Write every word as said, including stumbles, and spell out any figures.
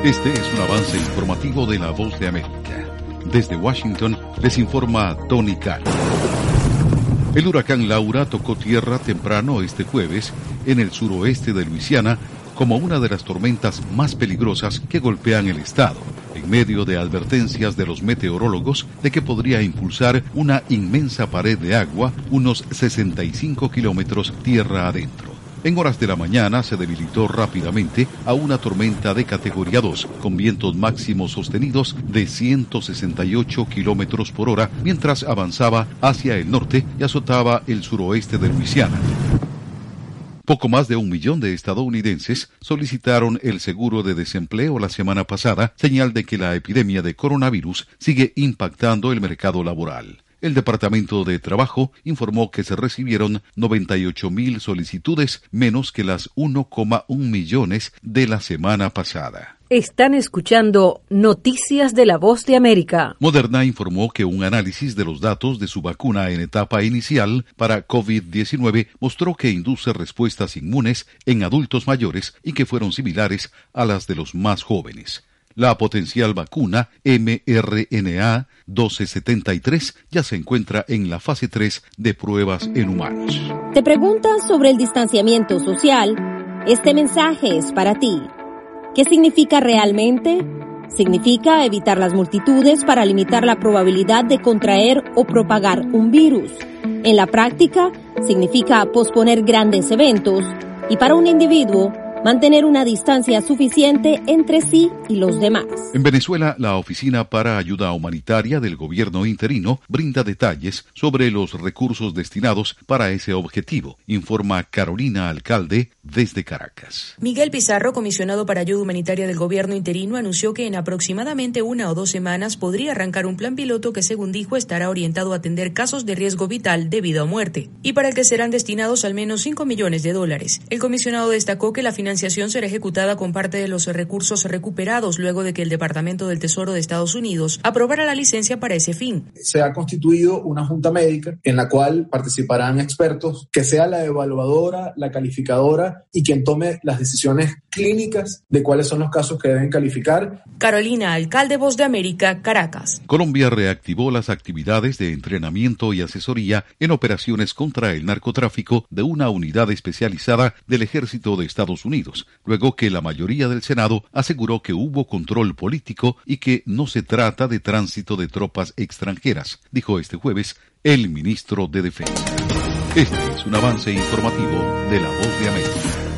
Este es un avance informativo de La Voz de América. Desde Washington les informa Tony Caro. El huracán Laura tocó tierra temprano este jueves en el suroeste de Luisiana como una de las tormentas más peligrosas que golpean el estado, en medio de advertencias de los meteorólogos de que podría impulsar una inmensa pared de agua unos sesenta y cinco kilómetros tierra adentro. En horas de la mañana se debilitó rápidamente a una tormenta de categoría dos, con vientos máximos sostenidos de ciento sesenta y ocho kilómetros por hora, mientras avanzaba hacia el norte y azotaba el suroeste de Luisiana. Poco más de un millón de estadounidenses solicitaron el seguro de desempleo la semana pasada, señal de que la epidemia de coronavirus sigue impactando el mercado laboral. El Departamento de Trabajo informó que se recibieron noventa y ocho mil solicitudes, menos que las uno coma uno millones de la semana pasada. Están escuchando Noticias de la Voz de América. Moderna informó que un análisis de los datos de su vacuna en etapa inicial para COVID diecinueve mostró que induce respuestas inmunes en adultos mayores y que fueron similares a las de los más jóvenes. La potencial vacuna eme erre ene a doce setenta y tres ya se encuentra en la fase tres de pruebas en humanos. ¿Te preguntas sobre el distanciamiento social? Este mensaje es para ti. ¿Qué significa realmente? Significa evitar las multitudes para limitar la probabilidad de contraer o propagar un virus. En la práctica, significa posponer grandes eventos y para un individuo, mantener una distancia suficiente entre sí y los demás. En Venezuela, la Oficina para Ayuda Humanitaria del gobierno interino brinda detalles sobre los recursos destinados para ese objetivo, informa Carolina Alcalde desde Caracas. Miguel Pizarro, comisionado para Ayuda Humanitaria del gobierno interino, anunció que en aproximadamente una o dos semanas podría arrancar un plan piloto que, según dijo, estará orientado a atender casos de riesgo vital debido a muerte, y para el que serán destinados al menos cinco millones de dólares. El comisionado destacó que la financiación será ejecutada con parte de los recursos recuperados luego de que el Departamento del Tesoro de Estados Unidos aprobara la licencia para ese fin. Se ha constituido una junta médica en la cual participarán expertos, que sea la evaluadora, la calificadora y quien tome las decisiones clínicas de cuáles son los casos que deben calificar. Carolina Alcalde, Voz de América, Caracas. Colombia reactivó las actividades de entrenamiento y asesoría en operaciones contra el narcotráfico de una unidad especializada del Ejército de Estados Unidos, luego que la mayoría del Senado aseguró que hubo control político y que no se trata de tránsito de tropas extranjeras, dijo este jueves el ministro de Defensa. Este es un avance informativo de La Voz de América.